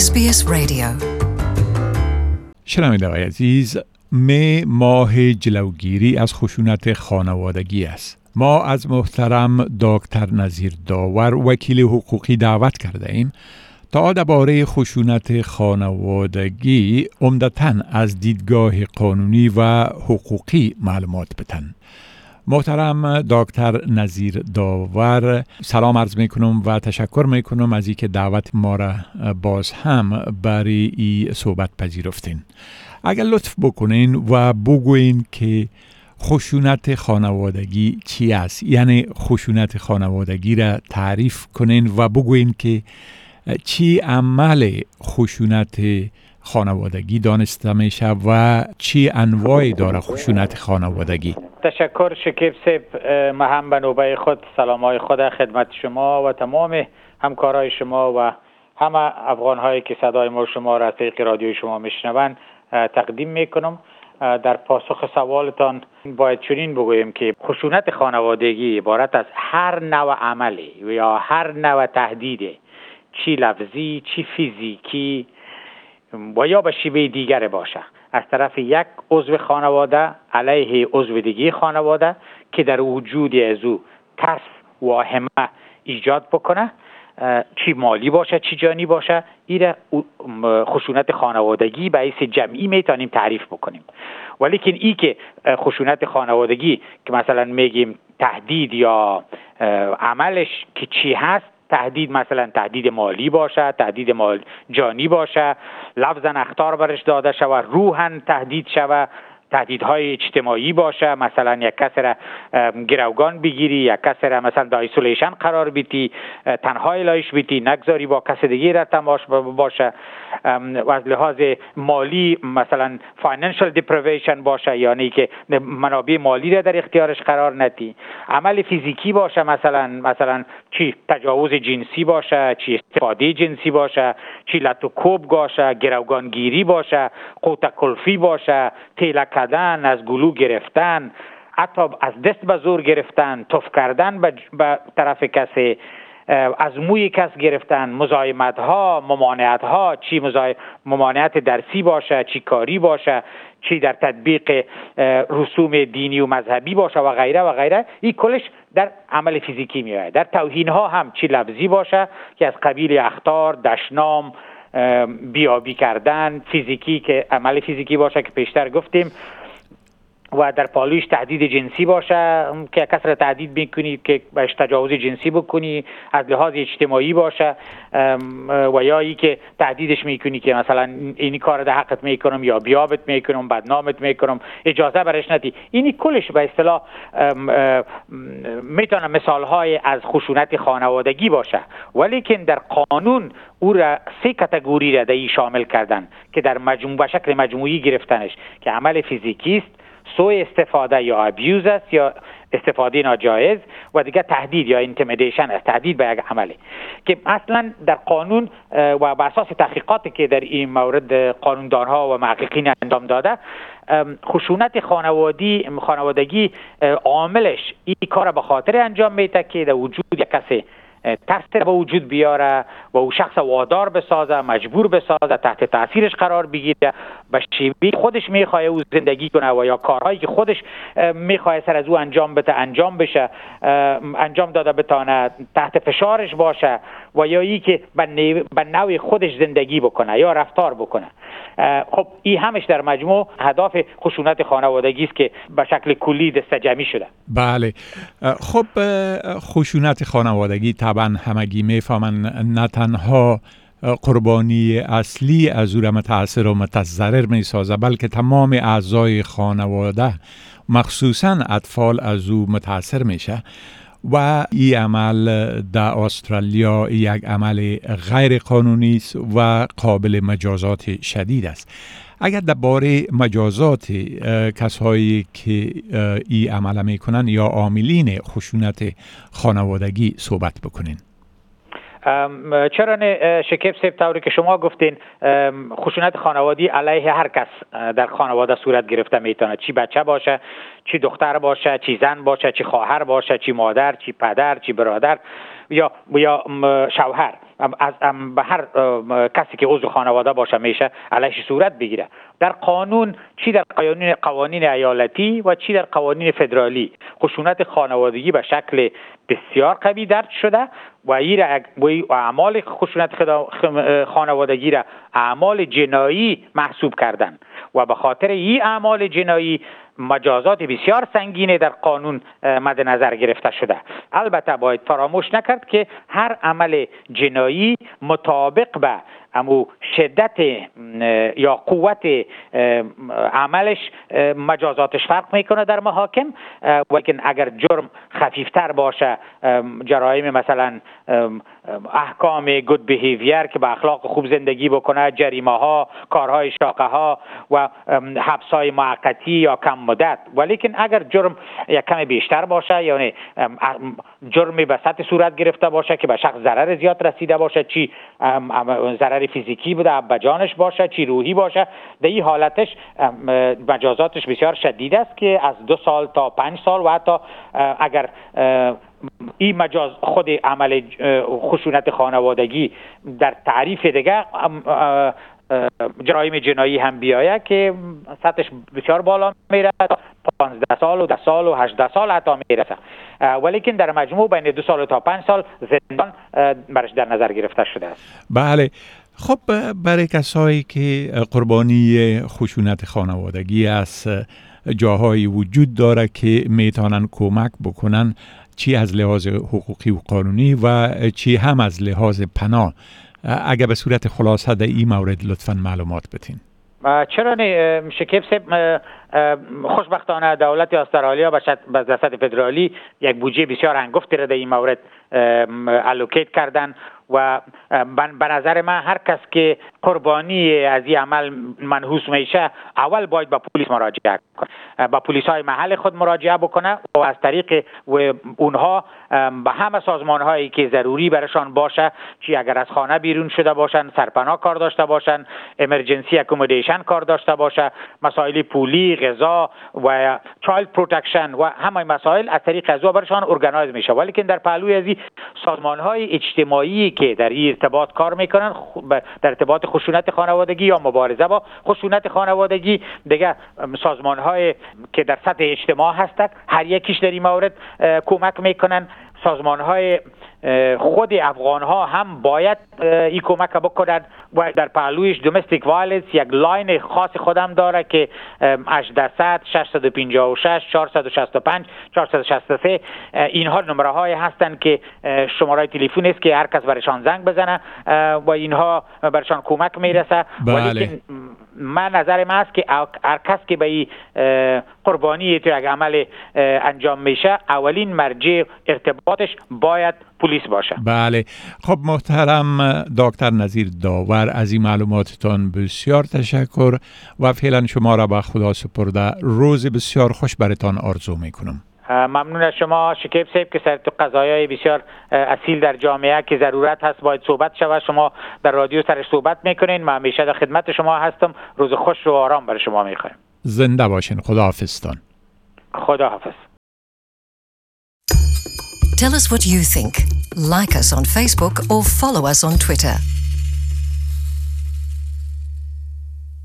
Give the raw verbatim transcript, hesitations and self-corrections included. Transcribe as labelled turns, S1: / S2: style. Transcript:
S1: اس بی اس رادیو.
S2: شنوندگان عزیز، می ماه جلوگیری از خشونت خانوادگی است. ما از محترم دکتر نظیر داور وکیل حقوقی دعوت کرده ایم تا درباره خشونت خانوادگی عمدتاً از دیدگاه قانونی و حقوقی معلومات بدن. محترم دکتر نظیر داور، سلام عرض میکنم و تشکر میکنم از اینکه دعوت ما را باز هم برای این صحبت پذیرفتین. اگر لطف بکنین و بگوین که خشونت خانوادگی چی است، یعنی خشونت خانوادگی را تعریف کنین و بگوین که چی عمل خشونت خانوادگی دانسته میشه و چی انواعی داره خشونت خانوادگی.
S3: تشکر شکیب سیب. ما هم به نوبه خود سلامای خود خدمت شما و تمام همکارای شما و همه افغان‌هایی که صدای ما شما را از طریق رادیوی شما میشنوند تقدیم میکنم. در پاسخ سوالتان باید چنین بگویم که خشونت خانوادگی عبارت از هر نوع عملی یا هر نوع تهدید، چی لفظی، چی فیزیکی و یا به شیوه دیگر باشه، از طرف یک عضو خانواده علیه عضو دیگه خانواده که در وجود از او ترس و واهمه ایجاد بکنه، چی مالی باشه چی جانی باشه، این خشونت خانوادگی به حیث جمعی میتونیم تعریف بکنیم. ولی که این که خشونت خانوادگی که مثلا میگیم تهدید یا عملش که چی هست، تهدید مثلا تهدید مالی باشه، تهدید مال جانی باشه، لفظاً اخطار برش داده شود، روحاً تهدید شود، تهدیدهای اجتماعی باشه، مثلا یک کس را گروگان بگیری، یک کس را مثلا در ایسولیشن قرار بیتی، تنها الهیش بیتی، نگذاری با کس دیگه را تماش باشه، و از لحاظ مالی مثلا فاینانشال دیپریویشن باشه، یعنی که منابع مالی را در اختیارش قرار ندی. عمل فیزیکی باشه، مثلا مثلا چی تجاوز جنسی باشه، چی استفاده جنسی باشه، چی لطو کوب باشه، گروگانگیری باشه، قوت کلفی باشه، تیلک کردن، از گلو گرفتن، حتی از دست به زور گرفتن، تف کردن به طرف کسی، از موی کس گرفتن، مزاحمت ها، ممانعت ها، چی مزاحم ممانعت درسی باشه، چی کاری باشه، چی در تطبیق رسوم دینی و مذهبی باشه و غیره و غیره، این کلش در عمل فیزیکی میاد. در توهین ها هم چی لفظی باشه که از قبیل اخطار، دشنام، بیابی کردن، فیزیکی که عمل فیزیکی باشه که پیشتر گفتیم، و در پالویش تهدید جنسی باشه که کس را تهدید میکنی که بهش تجاوز جنسی بکنی، از لحاظ اجتماعی باشه و یا ای که تهدیدش میکنی که مثلا اینی کار در حقت میکنم یا بیابت میکنم، بدنامت میکنم، اجازه برش ندی. اینی کلش به اصطلاح میتونه مثال های از خشونت خانوادگی باشه، ولی که در قانون او را سه کاتگوری را در شامل کردن که در مجموع به شکل مجموعی گرفتنش، که عمل فیزیکی است، سوء استفاده یا ابیوز است یا استفاده ناجایز، و دیگه تهدید یا اینتیمیدیشن است، تهدید به یک عمله که اصلا در قانون و بر اساس تحقیقاتی که در این مورد قانوندانها و محققین انجام داده، خشونت خانوادی خانوادگی عاملش این کار به خاطر انجام میده که در وجود یک کسی ترس به وجود بیاره و او شخص وادار بسازه، مجبور بسازه، تحت تاثیرش قرار بگیره، به شیوه خودش میخواه او زندگی کنه و یا کارهایی که خودش میخواه سر از او انجام بده انجام بشه، انجام داده بتانه، تحت فشارش باشه و یا ای که به نوع خودش زندگی بکنه یا رفتار بکنه. خب این همش در مجموع هدف خشونت خانوادگی است که به شکل کلی دسته‌جمعی شده.
S2: بله. خب خشونت خانوادگی طبعا همگی میفهمن نه تنها قربانی اصلی از او را متأثر و متضرر میسازه، بلکه تمام اعضای خانواده مخصوصا اطفال از او متأثر میشه و این عمل در استرالیا یک عمل غیر قانونی است و قابل مجازات شدید است. اگر درباره مجازات کسایی که این عمل میکنن یا عاملین خشونت خانوادگی صحبت بکنین.
S3: چرا نه شکیب صاحب، طوری که شما گفتین خشونت خانوادی علیه هر کس در خانواده صورت گرفته میتونه، چی بچه باشه، چی دختر باشه، چی زن باشه، چی خواهر باشه، چی مادر، چی پدر، چی برادر یا یا شوهر از به هر کسی که عضو خانواده باشه میشه علیش صورت بگیره. در قانون چی در قوانین قوانین ایالتی و چی در قوانین فدرالی خشونت خانوادگی به شکل بسیار قوی درج شده و این اعمال خشونت خانوادگی را اعمال جنایی محسوب کردن و به خاطر این اعمال جنایی مجازات بسیار سنگینه در قانون مد نظر گرفته شده. البته باید فراموش نکرد که هر عمل جنایی مطابق به امو شدت یا قوت عملش مجازاتش فرق میکنه در محاکم، ولیکن اگر جرم خفیفتر باشه، جرایم مثلا احکام گود بیهیویر که به اخلاق خوب زندگی بکنه، جریمه ها، کارهای شاقه ها و حبس های موقتی یا کم مدت، ولیکن اگر جرم یک کم بیشتر باشه، یعنی جرمی به سطح صورت گرفته باشه که به شخص ضرر زیاد رسیده باشه، چی ضرر فیزیکی بوده به جانش باشه چی روحی باشه، در این حالتش مجازاتش بسیار شدید است که از دو سال تا پنج سال و حتی اگر این مجاز خود عمل خشونت خانوادگی در تعریف دیگه جرایم جنایی هم بیایه که سطحش بسیار بالا میره، پانزده سال و ده سال و هجده سال حتی میرسه، ولیکن در مجموع بین دو سال تا پنج سال زندان برش در نظر گرفته شده است.
S2: بله. خب برای کسایی که قربانی خشونت خانوادگی است، جاهایی وجود داره که میتونن کمک بکنن، چی از لحاظ حقوقی و قانونی و چی هم از لحاظ پناه. اگر به صورت خلاصه در این مورد لطفاً معلومات بتین.
S3: چرا نه شکیب صاحب، خوشبختانه دولت استرالیا به دست فدرالی یک بودجه بسیار هنگفتی را در این مورد الوکیت کردن و به نظر من هر کس که قربانی از این عمل منحوس میشه اول باید با پلیس مراجعه کنه، با پلیس های محل خود مراجعه بکنه و از طریق و اونها به همه سازمان هایی که ضروری برشان باشه، چی اگر از خانه بیرون شده باشن، سرپناه کار داشته باشن، امرجنسی اکومودیشن کار داشته باشه، مسائل پولی، غذا و چایلد پروتکشن و همه مسائل از طریق از برشان ارگانایز میشه. ولی که در پهلوی از سازمان های اجتماعی که در این ارتباط کار میکنن، در ارتباط خشونت خانوادگی یا مبارزه با خشونت خانوادگی، دیگه سازمان های که در سطح اجتماع هستند هر یکیش در این مورد کمک میکنن. سازمان های خود افغان ها هم باید این کمک بکنند و در پهلویش دومستیک وایلنس یک لاین خاص خودم داره که هشتصد ششصد و پنجاه و شش چهارصد و شصت و پنج چهارصد و شصت و سه اینها نمره های هستند که شماره تلفن است که هر کس برشان زنگ بزنه و اینها برشان کمک میرسه. ولی من نظر من است که هر کس که به این قربانی تو یک عمل انجام میشه اولین مرجع ارتباطش باید پلیس باشه.
S2: بله. خب محترم دکتر نظیر داور، از این معلوماتتان بسیار تشکر و فعلا شما را به خدا سپرده. روز بسیار خوش براتان آرزو میکنم.
S3: ممنون از شما شکیب صاحب که سر تو قضایای بسیار اصیل در جامعه که ضرورت هست باید صحبت شود شما در رادیو سرش صحبت میکنین. من همیشه در خدمت شما هستم. روز خوش و آرام برای شما میخوایم.
S2: زنده باشین. خدا حافظتان.
S3: خدا حافظ.
S1: Tell us what you think. Like us on Facebook or follow us on Twitter.